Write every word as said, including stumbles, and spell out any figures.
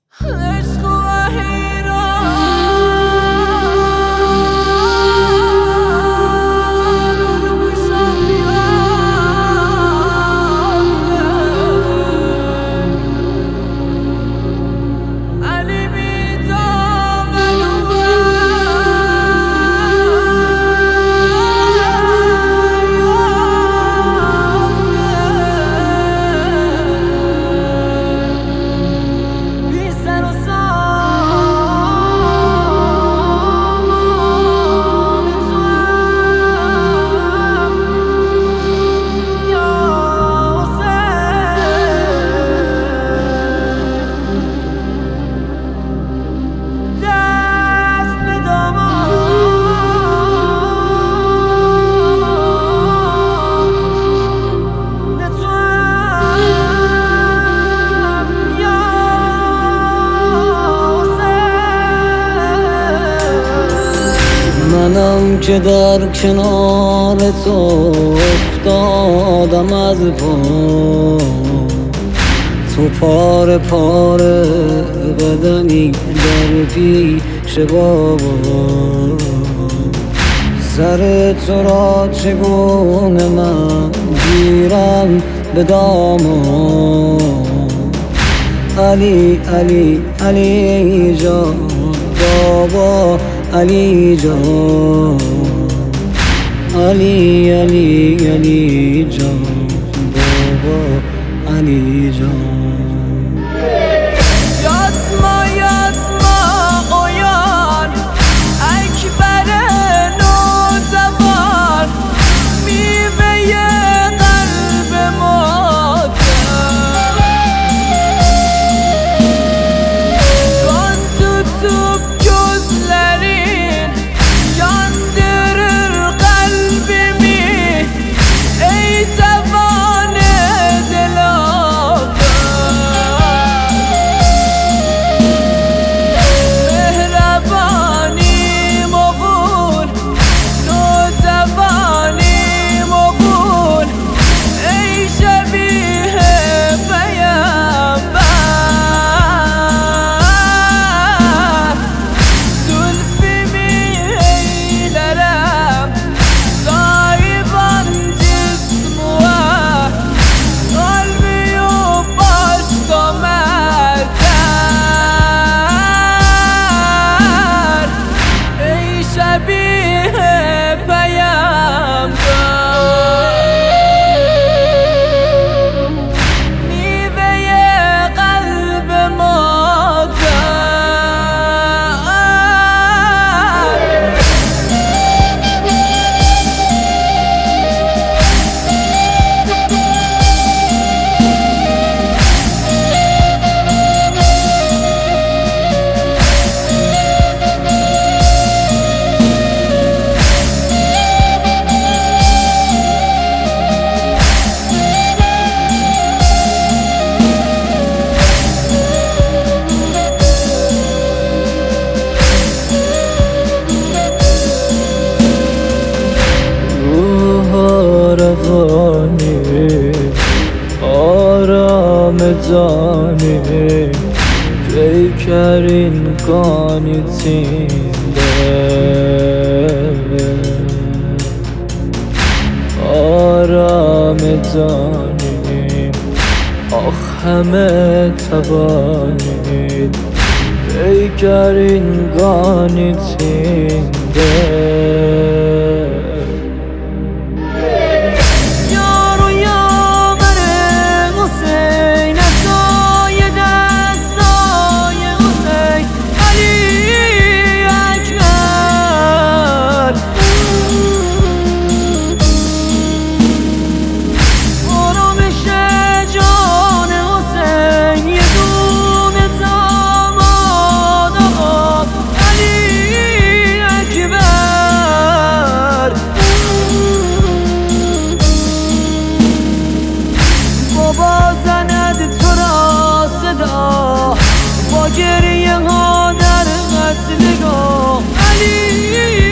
منم که در کنار تو افتادم از پا، تو پاره پاره بدنی در پیش بابا. سر تو را چگونه من گیرم به دامان، علی علی علی جان بابا، علی جان، علی علی علی جان بابا، علی جان. Yatma yatma oyan Ekber Nursever, miveye kalbim atar. Kan tutup gözlerin yandırır kalbimi, ey zevane dilaver. Mehrebanim oğul, nozevanim oğul, ey şebihe peygamber. Zülfimi eylerem sahiban cismuha, kalbi yok başka merter, ey şebihe peygamber. Miveye kalbim atar. روحانی آرام جانی پیکرین کانی تینده، آرام جانی آخ همه توانید پیکرین کانی تینده. بابا زند تو را صدا با گریه ها در قتلگاه، علی